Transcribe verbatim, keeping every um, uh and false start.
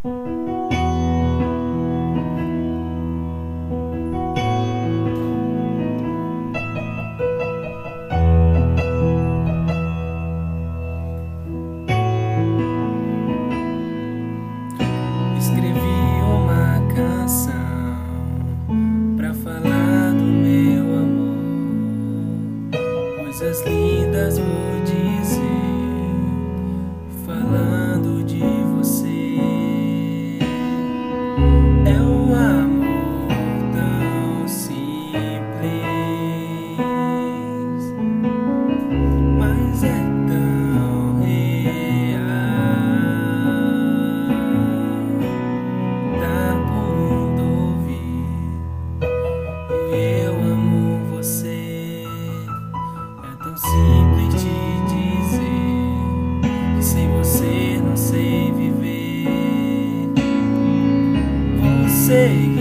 Escrevi uma canção pra falar do meu amor, coisas lindas vou dizer, falando de você. É um amor tão simples, mas é tão real. Dá pro mundo ouvir. Eu amo você. É tão simples de dizer que sem você não sei viver. Você